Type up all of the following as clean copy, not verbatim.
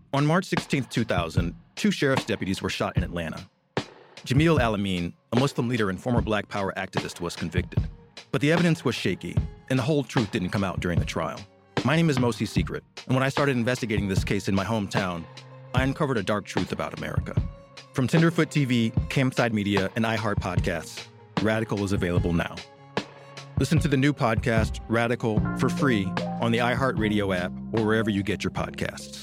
On March 16, 2000, 2 sheriff's deputies were shot in Atlanta. Jamil Al-Amin, a Muslim leader and former Black Power activist, was convicted. But the evidence was shaky, and the whole truth didn't come out during the trial. My name is Mosi Secret, and when I started investigating this case in my hometown, I uncovered a dark truth about America. From Tenderfoot TV, Campside Media, and iHeart Podcasts, Radical is available now. Listen to the new podcast, Radical, for free on the iHeartRadio app or wherever you get your podcasts.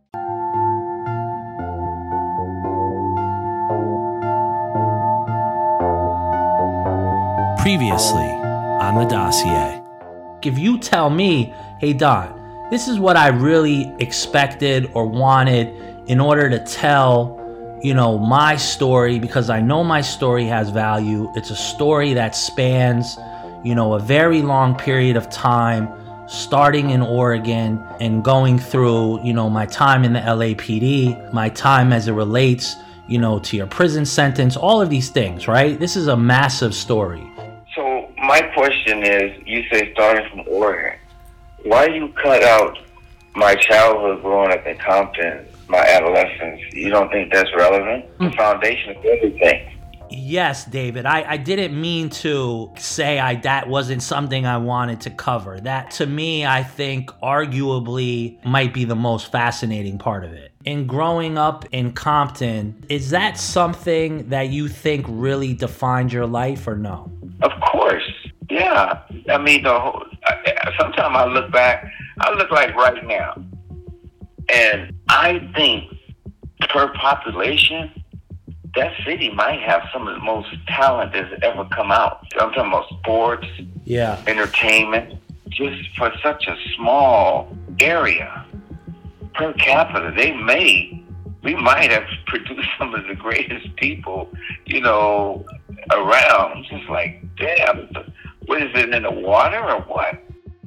Previously on The Dossier. If you tell me, hey Don, this is what I really expected or wanted in order to tell, my story, because I know my story has value. It's a story that spans, a very long period of time, starting in Oregon and going through, my time in the LAPD, my time as it relates, to your prison sentence, all of these things, right? This is a massive story. So my question is, you say starting from Oregon. Why you cut out my childhood growing up in Compton, my adolescence? You don't think that's relevant? The foundation of everything. Yes, David. I didn't mean to say that wasn't something I wanted to cover. That, to me, I think arguably might be the most fascinating part of it. In growing up in Compton, is that something that you think really defined your life or no? Of course. Yeah. I mean, sometimes I look back, I look like right now, and I think per population, that city might have some of the most talent that's ever come out. I'm talking about sports, entertainment, just for such a small area. Per capita, we might have produced some of the greatest people, around. Just like, damn, what is it, in the water or what?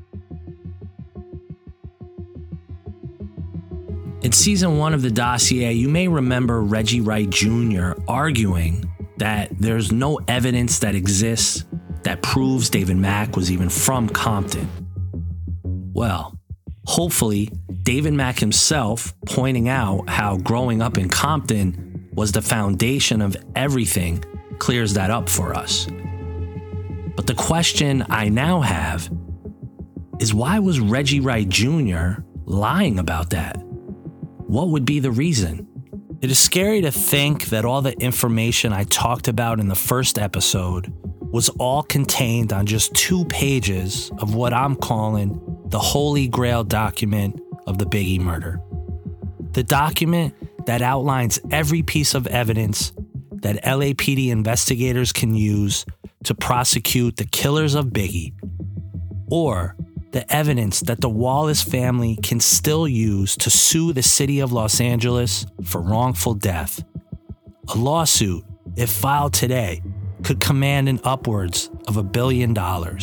In season 1 of The Dossier, you may remember Reggie Wright Jr. arguing that there's no evidence that exists that proves David Mack was even from Compton. Well, hopefully, David Mack himself pointing out how growing up in Compton was the foundation of everything clears that up for us. But the question I now have is, why was Reggie Wright Jr. lying about that? What would be the reason? It is scary to think that all the information I talked about in the first episode was all contained on just 2 pages of what I'm calling the Holy Grail document of the Biggie murder. The document that outlines every piece of evidence that LAPD investigators can use to prosecute the killers of Biggie, or the evidence that the Wallace family can still use to sue the city of Los Angeles for wrongful death. A lawsuit, if filed today, could command an upwards of $1 billion.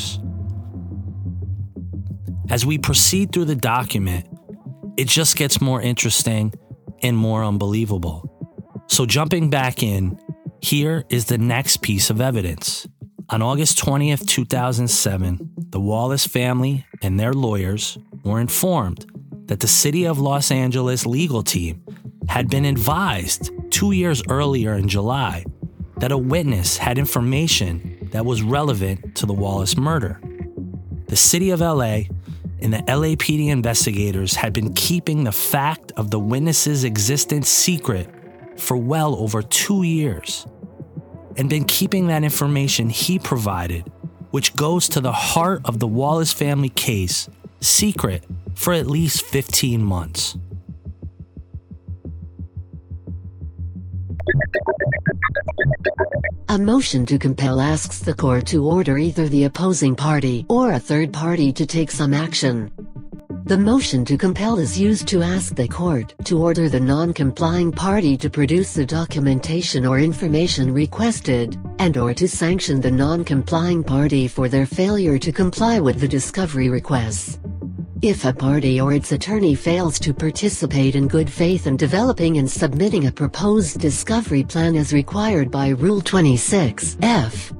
As we proceed through the document, it just gets more interesting and more unbelievable. So jumping back in, here is the next piece of evidence. On August 20th, 2007, the Wallace family and their lawyers were informed that the City of Los Angeles legal team had been advised 2 years earlier in July that a witness had information that was relevant to the Wallace murder. The City of LA and the LAPD investigators had been keeping the fact of the witness's existence secret for well over 2 years, and been keeping that information he provided, which goes to the heart of the Wallace family case, secret for at least 15 months. A motion to compel asks the court to order either the opposing party or a third party to take some action. The motion to compel is used to ask the court to order the non-complying party to produce the documentation or information requested, and/or to sanction the non-complying party for their failure to comply with the discovery requests. If a party or its attorney fails to participate in good faith in developing and submitting a proposed discovery plan as required by Rule 26F,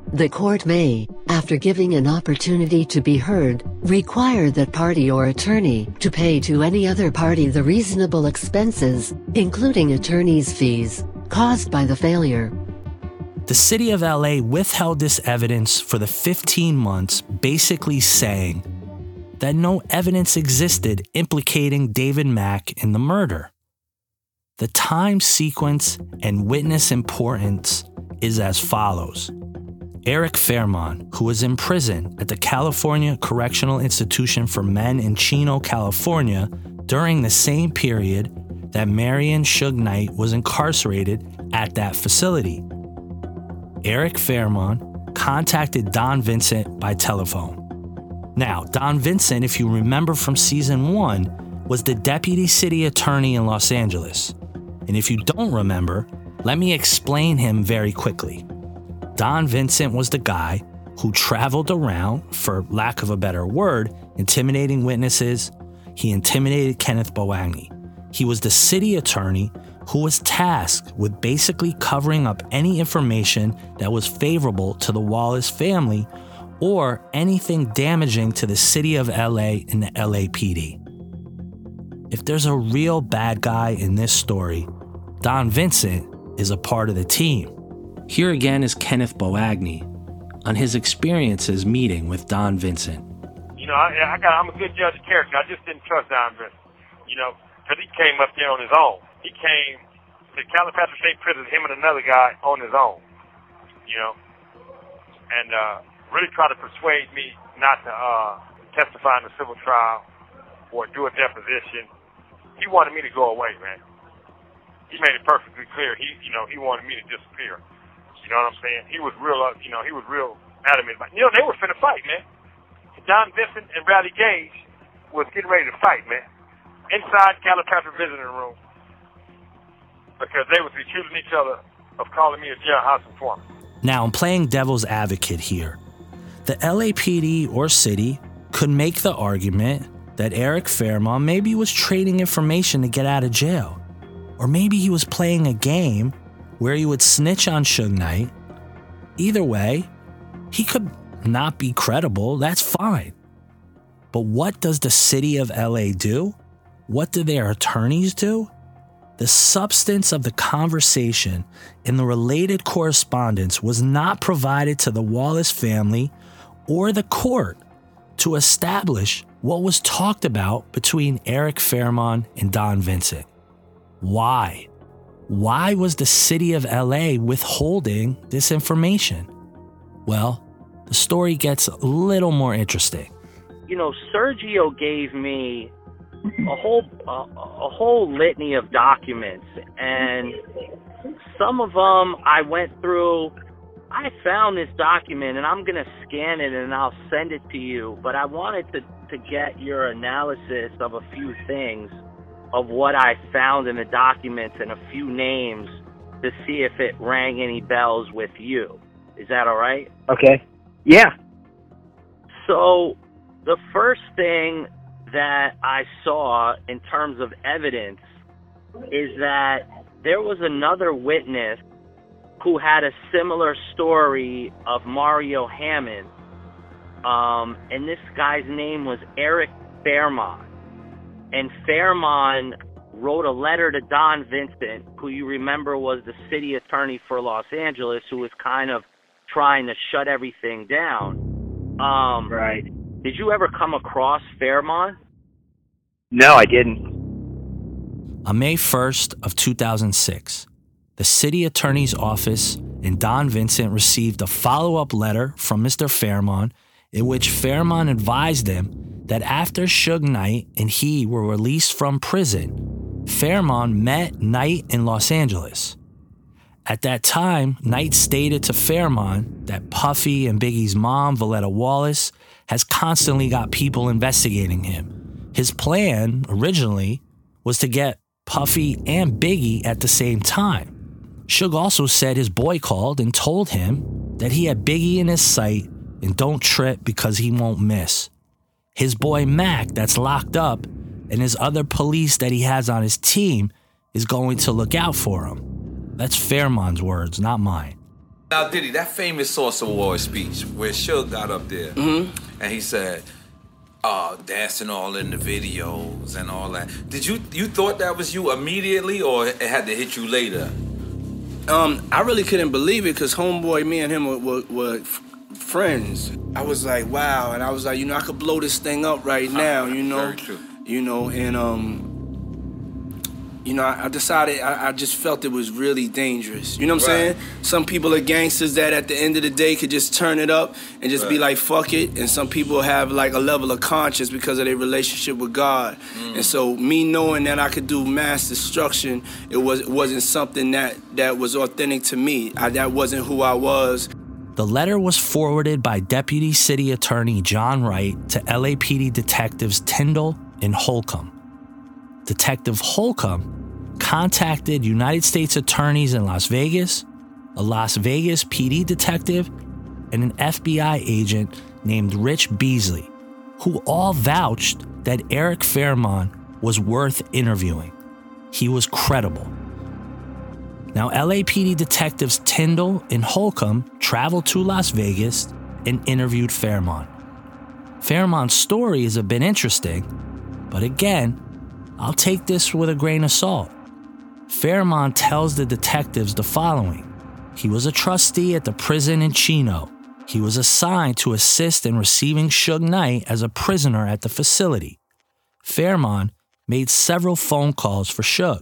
The court may, after giving an opportunity to be heard, require that party or attorney to pay to any other party the reasonable expenses, including attorney's fees, caused by the failure. The city of LA withheld this evidence for the 15 months, basically saying that no evidence existed implicating David Mack in the murder. The time sequence and witness importance is as follows. Eric Fairmont, who was in prison at the California Correctional Institution for Men in Chino, California, during the same period that Marion Suge Knight was incarcerated at that facility. Eric Fairmont contacted Don Vincent by telephone. Now, Don Vincent, if you remember from season 1, was the deputy city attorney in Los Angeles. And if you don't remember, let me explain him very quickly. Don Vincent was the guy who traveled around, for lack of a better word, intimidating witnesses. He intimidated Kenneth Boagni. He was the city attorney who was tasked with basically covering up any information that was favorable to the Wallace family or anything damaging to the city of LA and the LAPD. If there's a real bad guy in this story, Don Vincent is a part of the team. Here again is Kenneth Boagni on his experiences meeting with Don Vincent. I'm a good judge of character. I just didn't trust Don Vincent, because he came up there on his own. He came to Calipatria State Prison, him and another guy on his own, and really tried to persuade me not to testify in the civil trial or do a deposition. He wanted me to go away, man. He made it perfectly clear. He wanted me to disappear. You know what I'm saying? He was real adamant about it. They were finna fight, man. Don Vincent and Rowdy Gage was getting ready to fight, man. Inside Calipatria visiting room. Because they was accusing each other of calling me a jailhouse informant. Now, I'm playing devil's advocate here. The LAPD or city could make the argument that Eric Fairmont maybe was trading information to get out of jail. Or maybe he was playing a game where he would snitch on Suge Knight. Either way, he could not be credible. That's fine. But what does the city of LA do? What do their attorneys do? The substance of the conversation in the related correspondence was not provided to the Wallace family or the court to establish what was talked about between Eric Fairmont and Don Vincent. Why? Why was the city of LA withholding this information? Well, the story gets a little more interesting. Sergio gave me a whole litany of documents, and some of them I went through. I found this document, and I'm going to scan it, and I'll send it to you, but I wanted to get your analysis of a few things of what I found in the documents and a few names to see if it rang any bells with you. Is that all right? Okay. Yeah. So the first thing that I saw in terms of evidence is that there was another witness who had a similar story of Mario Hammond. And this guy's name was Eric Fairmont. And Fairmont wrote a letter to Don Vincent, who you remember was the city attorney for Los Angeles, who was kind of trying to shut everything down. Right. Did you ever come across Fairmont? No, I didn't. On May 1st of 2006, the city attorney's office and Don Vincent received a follow-up letter from Mr. Fairmont in which Fairmont advised them that after Suge Knight and he were released from prison, Fairmont met Knight in Los Angeles. At that time, Knight stated to Fairmont that Puffy and Biggie's mom, Valletta Wallace, has constantly got people investigating him. His plan, originally, was to get Puffy and Biggie at the same time. Suge also said his boy called and told him that he had Biggie in his sight and don't trip because he won't miss. His boy Mac, that's locked up, and his other police that he has on his team is going to look out for him. That's Fairmont's words, not mine. Now, Diddy, that famous Source Award speech where Suge got up there and he said, dancing all in the videos and all that. Did you thought that was you immediately, or it had to hit you later? I really couldn't believe it because homeboy, me and him were friends. I was like, wow, and I was like, I could blow this thing up right now, Very true. I decided, I just felt it was really dangerous. You know what I'm saying? Some people are gangsters that at the end of the day could just turn it up and just be like, fuck it. And some people have like a level of conscience because of their relationship with God. And so me knowing that I could do mass destruction, it wasn't something that was authentic to me. That wasn't who I was. The letter was forwarded by Deputy City Attorney John Wright to LAPD detectives Tyndall and Holcomb. Detective Holcomb contacted United States attorneys in Las Vegas, a Las Vegas PD detective, and an FBI agent named Rich Beasley, who all vouched that Eric Fairmont was worth interviewing. He was credible. Now, LAPD detectives Tyndall and Holcomb traveled to Las Vegas and interviewed Fairmont. Fairmont's story is a bit interesting, but again, I'll take this with a grain of salt. Fairmont tells the detectives the following. He was a trustee at the prison in Chino. He was assigned to assist in receiving Suge Knight as a prisoner at the facility. Fairmont made several phone calls for Suge.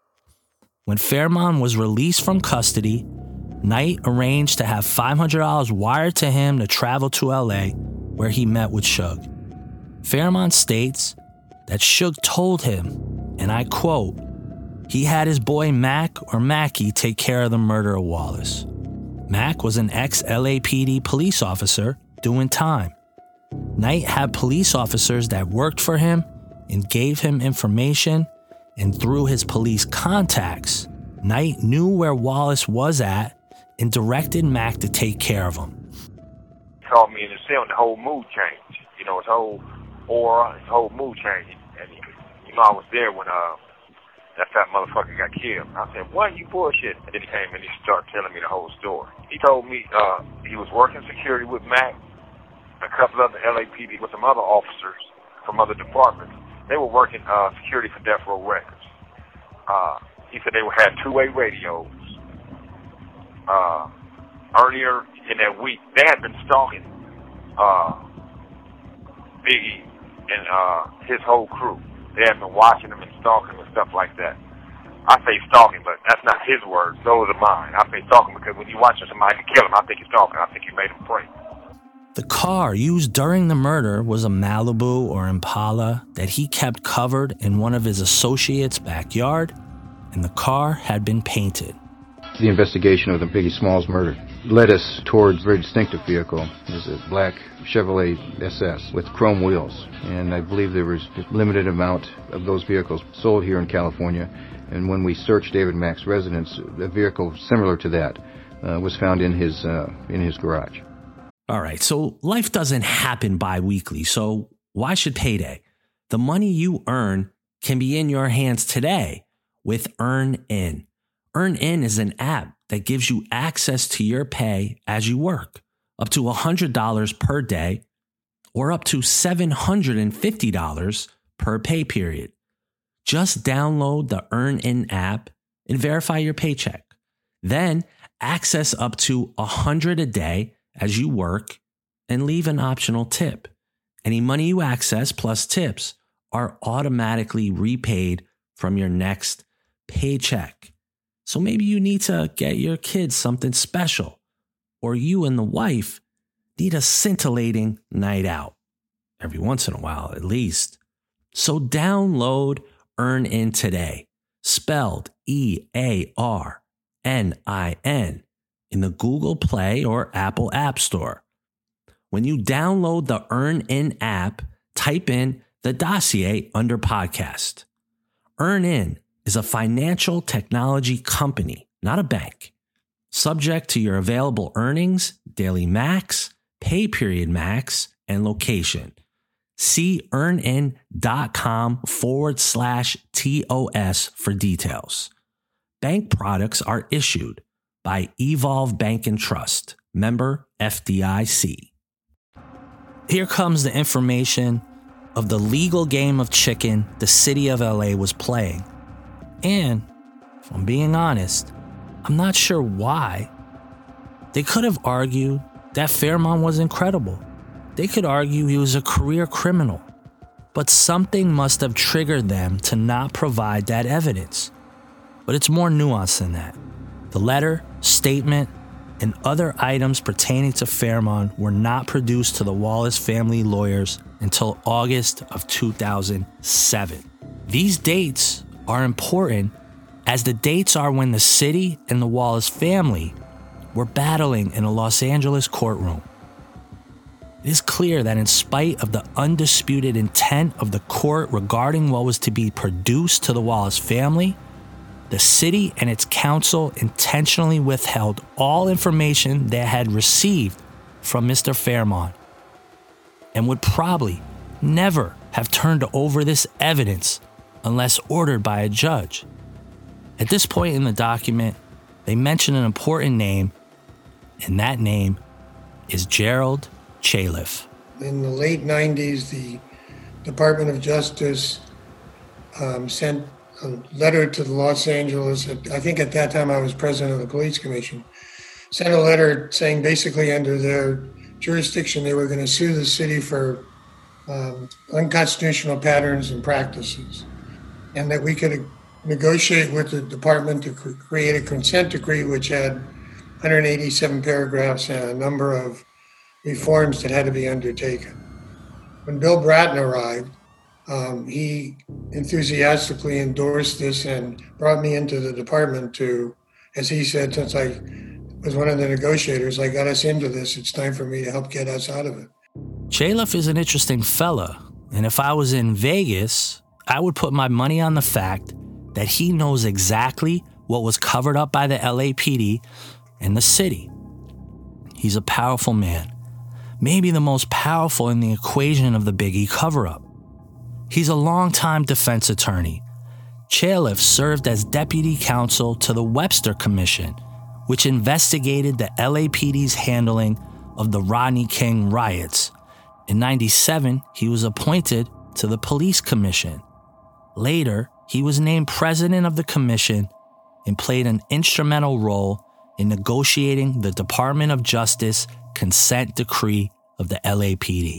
When Fairmont was released from custody, Knight arranged to have $500 wired to him to travel to LA, where he met with Suge. Fairmont states that Suge told him, and I quote, he had his boy Mac or Mackie take care of the murder of Wallace. Mac was an ex-LAPD police officer doing time. Knight had police officers that worked for him and gave him information, and through his police contacts, Knight knew where Wallace was at and directed Mac to take care of him. He called me in the cell and the whole mood changed. His whole aura, his whole mood changed. And I was there when that fat motherfucker got killed. I said, what? You bullshit. And then he came and he started telling me the whole story. He told me he was working security with Mac, a couple other LAPD, with some other officers from other departments. They were working security for Death Row Records. He said they had two-way radios. Earlier in that week, they had been stalking Biggie and his whole crew. They had been watching him and stalking him and stuff like that. I say stalking, but that's not his words. Those are mine. I say stalking because when you're watching somebody kill him, I think you're stalking. I think you made him pray. The car used during the murder was a Malibu or Impala that he kept covered in one of his associates' backyard, and the car had been painted. The investigation of the Biggie Smalls murder led us towards a very distinctive vehicle. It was a black Chevrolet SS with chrome wheels, and I believe there was a limited amount of those vehicles sold here in California. And when we searched David Mack's residence, a vehicle similar to that was found in his garage. All right, so life doesn't happen bi-weekly, so why should payday? The money you earn can be in your hands today with EarnIn. EarnIn is an app that gives you access to your pay as you work, up to $100 per day or up to $750 per pay period. Just download the EarnIn app and verify your paycheck. Then access up to $100 a day as you work and leave an optional tip. Any money you access plus tips are automatically repaid from your next paycheck. So maybe you need to get your kids something special, or you and the wife need a scintillating night out. Every once in a while, at least. So download EarnIn today, spelled EARNIN, in the Google Play or Apple App Store. When you download the EarnIn app, type in The Dossier under podcast. EarnIn is a financial technology company, not a bank. Subject to your available earnings, daily max, pay period max, and location. See earnin.com/TOS for details. Bank products are issued by Evolve Bank and Trust, member FDIC. Here comes the information of the legal game of chicken the city of LA was playing. And, if I'm being honest, I'm not sure why. They could have argued that Fairmont was incredible. They could argue he was a career criminal. But something must have triggered them to not provide that evidence. But it's more nuanced than that. The letter, statement, and other items pertaining to Fairmont were not produced to the Wallace family lawyers until August of 2007. These dates are important as the dates are when the city and the Wallace family were battling in a Los Angeles courtroom. It is clear that in spite of the undisputed intent of the court regarding what was to be produced to the Wallace family, the city and its counsel intentionally withheld all information they had received from Mr. Fairmont and would probably never have turned over this evidence unless ordered by a judge. At this point in the document, they mention an important name, and that name is Gerald Chaliff. In the late 90s, the Department of Justice sent a letter to the Los Angeles, I think at that time I was president of the police commission, sent a letter saying basically under their jurisdiction they were going to sue the city for unconstitutional patterns and practices, and that we could negotiate with the department to create a consent decree which had 187 paragraphs and a number of reforms that had to be undertaken. When Bill Bratton arrived, he enthusiastically endorsed this and brought me into the department to, as he said, since I was one of the negotiators, I got us into this, it's time for me to help get us out of it. Chaliff is an interesting fella, and if I was in Vegas, I would put my money on the fact that he knows exactly what was covered up by the LAPD and the city. He's a powerful man, maybe the most powerful in the equation of the Biggie cover-up. He's a longtime defense attorney. Chaliff served as deputy counsel to the Webster Commission, which investigated the LAPD's handling of the Rodney King riots. In '97, he was appointed to the Police Commission. Later, he was named president of the commission and played an instrumental role in negotiating the Department of Justice consent decree of the LAPD.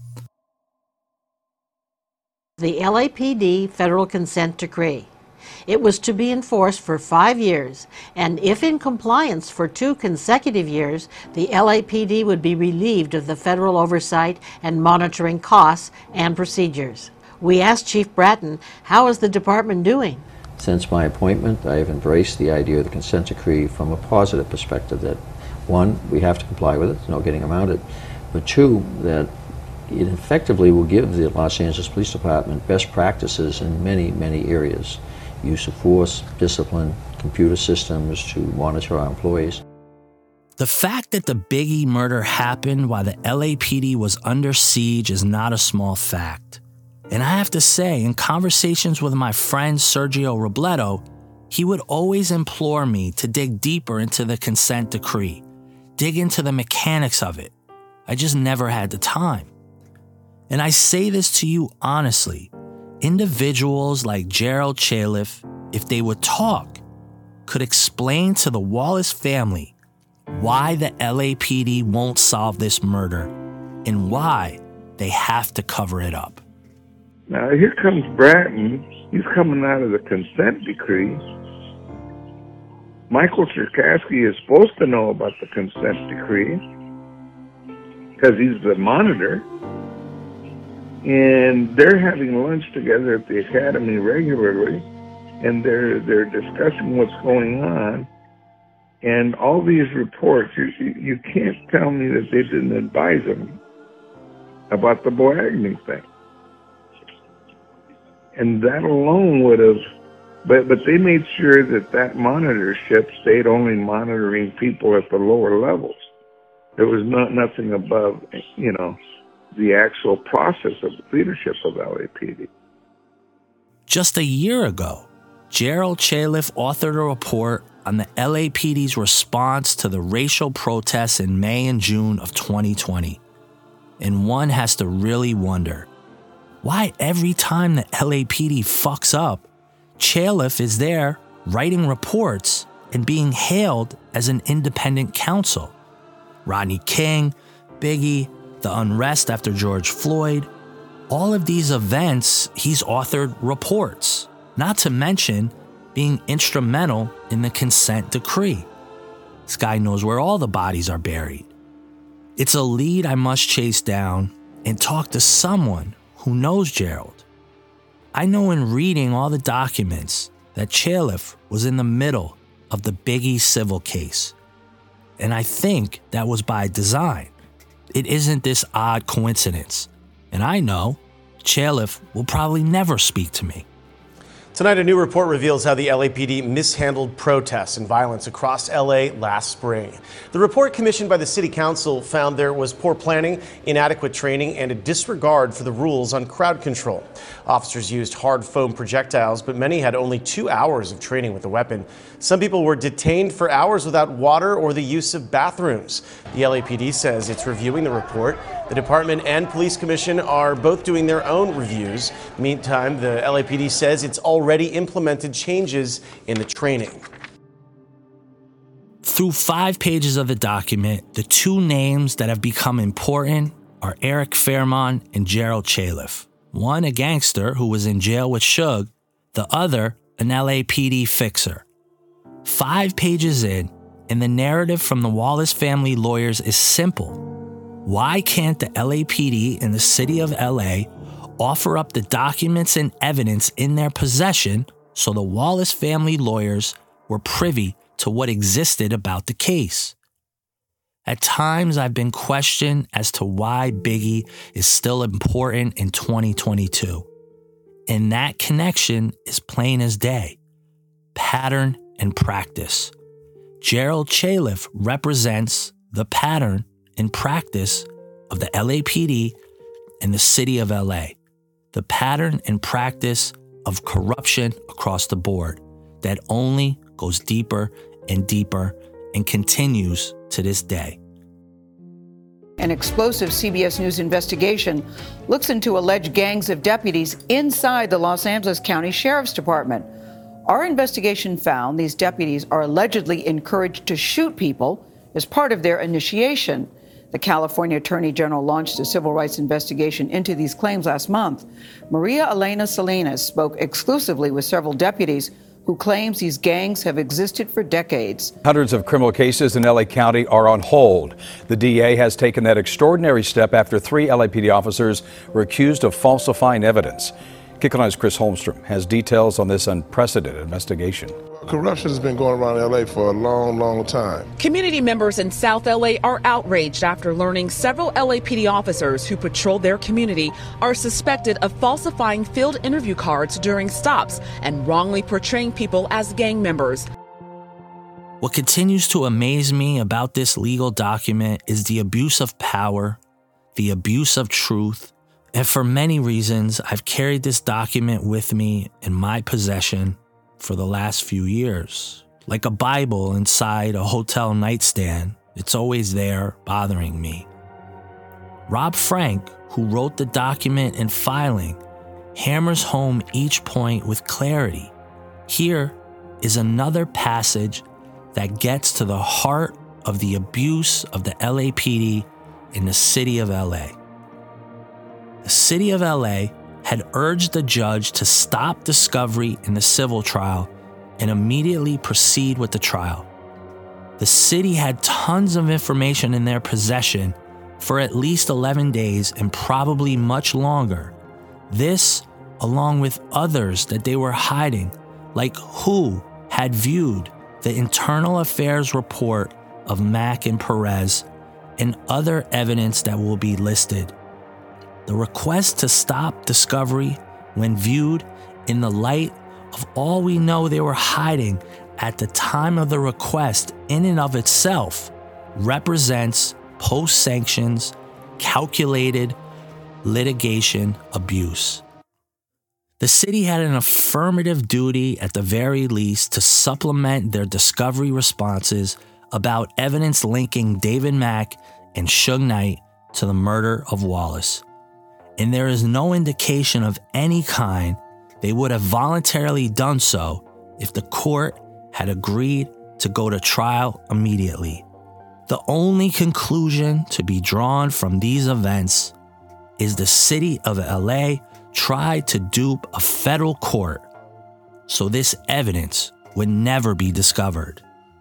The LAPD Federal Consent Decree. It was to be enforced for 5 years, and if in compliance for 2 consecutive years, the LAPD would be relieved of the federal oversight and monitoring costs and procedures. We asked Chief Bratton, how is the department doing? Since my appointment, I have embraced the idea of the consent decree from a positive perspective that, 1, we have to comply with it, there's no getting around it, but 2, that it effectively will give the Los Angeles Police Department best practices in many, many areas. Use of force, discipline, computer systems to monitor our employees. The fact that the Biggie murder happened while the LAPD was under siege is not a small fact. And I have to say, in conversations with my friend Sergio Robledo, he would always implore me to dig deeper into the consent decree, dig into the mechanics of it. I just never had the time. And I say this to you honestly, individuals like Gerald Chaliff, if they would talk, could explain to the Wallace family why the LAPD won't solve this murder and why they have to cover it up. Now here comes Bratton. He's coming out of the consent decree. Michael Cherkasky is supposed to know about the consent decree because he's the monitor. And they're having lunch together at the academy regularly, and they're discussing what's going on. And all these reports, you can't tell me that they didn't advise them about the Boagny thing. And that alone would have, but they made sure that monitorship stayed only monitoring people at the lower levels. There was nothing above, the actual process of leadership of LAPD. Just a year ago, Gerald Chaliff authored a report on the LAPD's response to the racial protests in May and June of 2020. And one has to really wonder, why every time the LAPD fucks up, Chalif is there writing reports and being hailed as an independent counsel? Rodney King, Biggie, the unrest after George Floyd, all of these events, he's authored reports, not to mention being instrumental in the consent decree. This guy knows where all the bodies are buried. It's a lead I must chase down and talk to someone who knows Gerald. I know in reading all the documents that Chalif was in the middle of the Biggie civil case. And I think that was by design. It isn't this odd coincidence. And I know Chalif will probably never speak to me. Tonight, a new report reveals how the LAPD mishandled protests and violence across LA last spring. The report commissioned by the City Council found there was poor planning, inadequate training, and a disregard for the rules on crowd control. Officers used hard foam projectiles, but many had only 2 hours of training with the weapon. Some people were detained for hours without water or the use of bathrooms. The LAPD says it's reviewing the report. The department and police commission are both doing their own reviews. Meantime, the LAPD says it's already implemented changes in the training. Through 5 pages of the document, the 2 names that have become important are Eric Fairmont and Gerald Chalif. One a gangster who was in jail with Suge, the other an LAPD fixer. 5 pages in, and the narrative from the Wallace family lawyers is simple. Why can't the LAPD in the city of LA offer up the documents and evidence in their possession so the Wallace family lawyers were privy to what existed about the case? At times, I've been questioned as to why Biggie is still important in 2022. And that connection is plain as day. Pattern and practice. Gerald Chalif represents the pattern and practice of the LAPD and the city of LA. The pattern and practice of corruption across the board that only goes deeper and deeper and continues to this day. An explosive CBS News investigation looks into alleged gangs of deputies inside the Los Angeles County Sheriff's Department. Our investigation found these deputies are allegedly encouraged to shoot people as part of their initiation. The California Attorney General launched a civil rights investigation into these claims last month. Maria Elena Salinas spoke exclusively with several deputies who claims these gangs have existed for decades. Hundreds of criminal cases in LA County are on hold. The DA has taken that extraordinary step after 3 LAPD officers were accused of falsifying evidence. KICK ON 9's Chris Holmstrom has details on this unprecedented investigation. Corruption has been going around LA for a long, long time. Community members in South LA are outraged after learning several LAPD officers who patrol their community are suspected of falsifying field interview cards during stops and wrongly portraying people as gang members. What continues to amaze me about this legal document is the abuse of power, the abuse of truth, and for many reasons, I've carried this document with me in my possession for the last few years. Like a Bible inside a hotel nightstand, it's always there bothering me. Rob Frank, who wrote the document and filing, hammers home each point with clarity. Here is another passage that gets to the heart of the abuse of the LAPD in the city of LA. The city of LA had urged the judge to stop discovery in the civil trial and immediately proceed with the trial. The city had tons of information in their possession for at least 11 days and probably much longer. This, along with others that they were hiding, like who had viewed the internal affairs report of Mack and Perez and other evidence that will be listed. The request to stop discovery, when viewed in the light of all we know they were hiding at the time of the request in and of itself, represents post-sanctions, calculated litigation abuse. The city had an affirmative duty, at the very least, to supplement their discovery responses about evidence linking David Mack and Suge Knight to the murder of Wallace. And there is no indication of any kind they would have voluntarily done so if the court had agreed to go to trial immediately. The only conclusion to be drawn from these events is the city of LA tried to dupe a federal court so this evidence would never be discovered.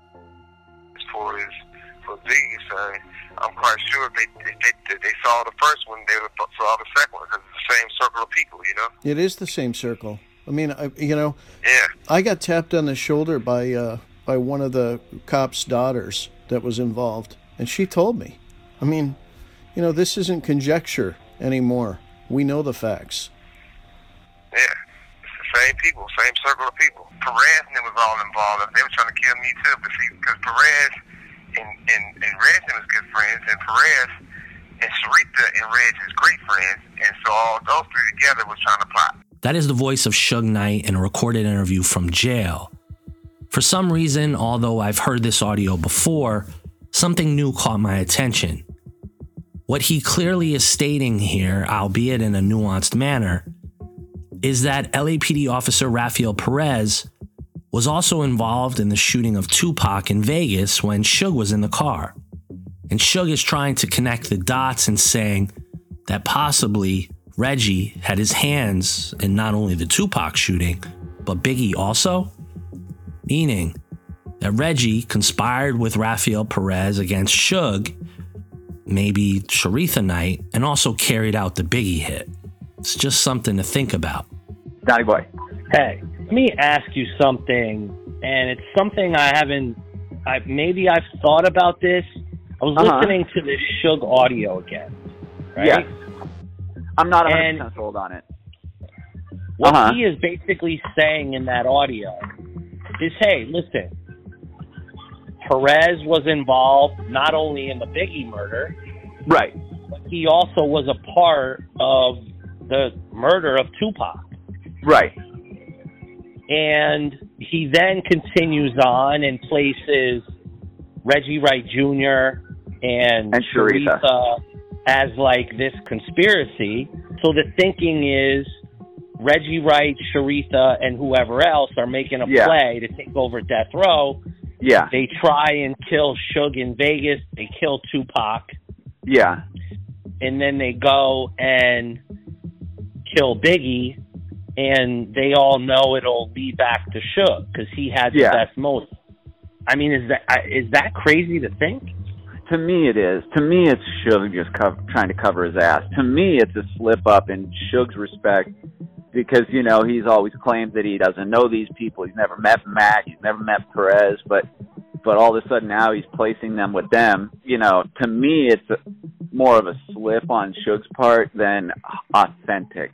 As far as for Biggie's son, I'm quite sure if they saw the first one, they would saw the second one, because it's the same circle of people, you know? It is the same circle. I mean, Yeah. I got tapped on the shoulder by one of the cop's daughters that was involved, and she told me. I mean, this isn't conjecture anymore. We know the facts. Yeah, it's the same people, same circle of people. Perez and them was all involved. They were trying to kill me too, but see, because Perez and Reg was good friends, and Perez and Sharita and Reg is great friends, and so all those three together was trying to plot. That is the voice of Suge Knight in a recorded interview from jail. For some reason, although I've heard this audio before, something new caught my attention. What he clearly is stating here, albeit in a nuanced manner, is that LAPD officer Rafael Perez was also involved in the shooting of Tupac in Vegas when Suge was in the car. And Suge is trying to connect the dots and saying that possibly Reggie had his hands in not only the Tupac shooting, but Biggie also. Meaning that Reggie conspired with Rafael Perez against Suge, maybe Sharitha Knight, and also carried out the Biggie hit. It's just something to think about. Donnie Boy. Hey, let me ask you something, and it's something maybe I've thought about this. I was listening to this Suge audio again, right? Yes. I'm not 100% sold on it. What he is basically saying in that audio is, hey, listen, Perez was involved not only in the Biggie murder, right, but he also was a part of the murder of Tupac. Right. And he then continues on and places Reggie Wright Jr. and Sharitha as like this conspiracy. So the thinking is Reggie Wright, Sharitha, and whoever else are making a play to take over Death Row. Yeah. They try and kill Suge in Vegas. They kill Tupac. Yeah. And then they go and kill Biggie, and they all know it'll lead back to Suge because he had the best motive. I mean, is that crazy to think? To me, it is. To me, it's Suge just trying to cover his ass. To me, it's a slip up in Suge's respect because, he's always claimed that he doesn't know these people. He's never met Mac. He's never met Perez. But all of a sudden now he's placing them with them. To me, it's more of a slip on Suge's part than authentic.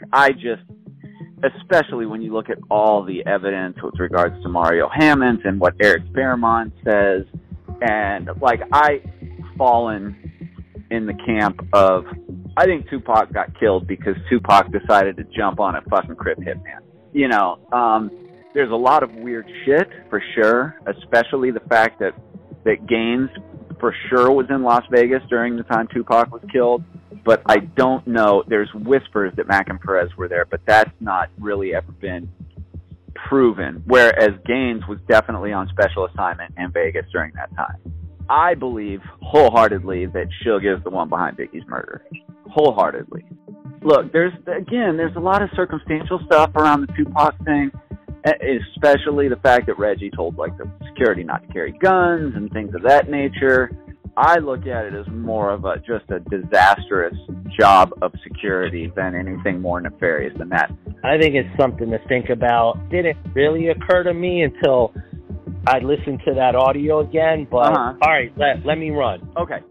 Especially when you look at all the evidence with regards to Mario Hammonds and what Eric Fairmont says. And, I've fallen in the camp of, I think Tupac got killed because Tupac decided to jump on a fucking Crip hitman. There's a lot of weird shit, for sure, especially the fact that Gaines, for sure, was in Las Vegas during the time Tupac was killed. But I don't know. There's whispers that Mac and Perez were there, but that's not really ever been proven. Whereas Gaines was definitely on special assignment in Vegas during that time. I believe wholeheartedly that Suge is the one behind Biggie's murder. Wholeheartedly. Look, there's a lot of circumstantial stuff around the Tupac thing, especially the fact that Reggie told the security not to carry guns and things of that nature. I look at it as more of just a disastrous job of security than anything more nefarious than that. I think it's something to think about. Didn't really occur to me until I listened to that audio again, but all right, let me run. Okay.